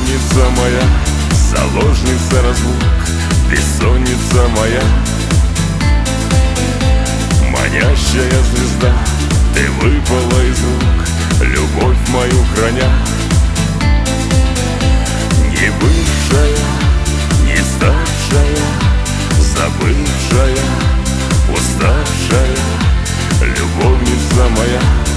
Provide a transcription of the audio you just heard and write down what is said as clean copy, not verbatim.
любовница моя, заложница разлук, бессонница моя. Манящая звезда, ты выпала из рук, любовь мою храня. Не бывшая, не ставшая, забывшая, уставшая любовница моя.